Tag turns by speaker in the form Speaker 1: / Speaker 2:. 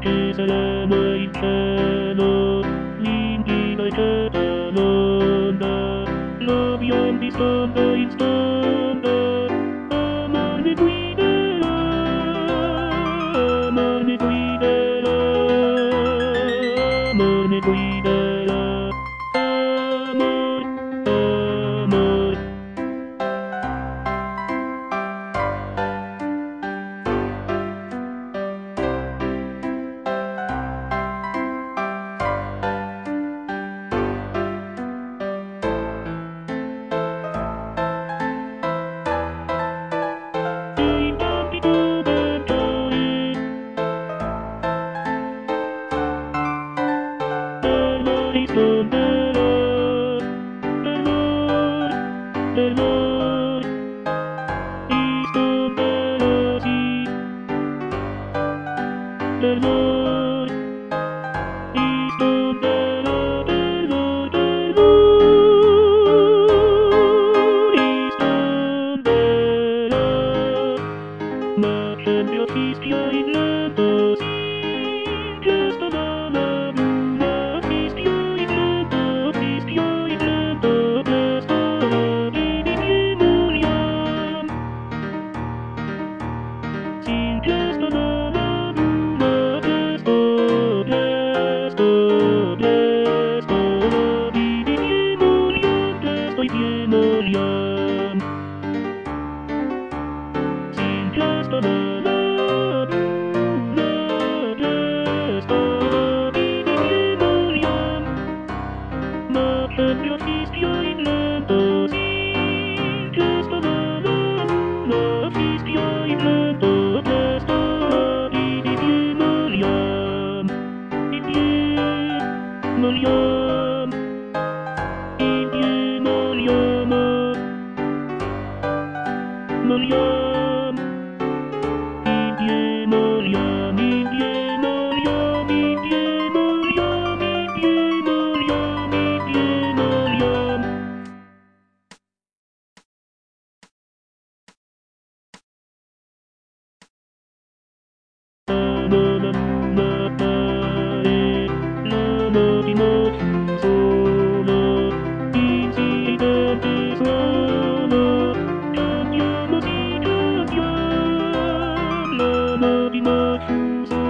Speaker 1: che saranno in cielo, l'invita che l'onda, l'abbiamo di sponda in sponda, amore guiderà, amore guiderà, amore guiderà, amore, amore. Ma sempre fischia in lento, sì, giusto dalla luna, fischia in lento, presto di dimoriam. Sì, giusto dalla luna, presto, presto, presto di dimoriam, presto di dimoriam. Sì, giusto dalla ma sempre fischio in lento, sì, giusto la fischio in lento, presto di moriam, di moriam, di moriam, moriam, di moriam, di moriam, di moriam, di moriam, di moriam. Di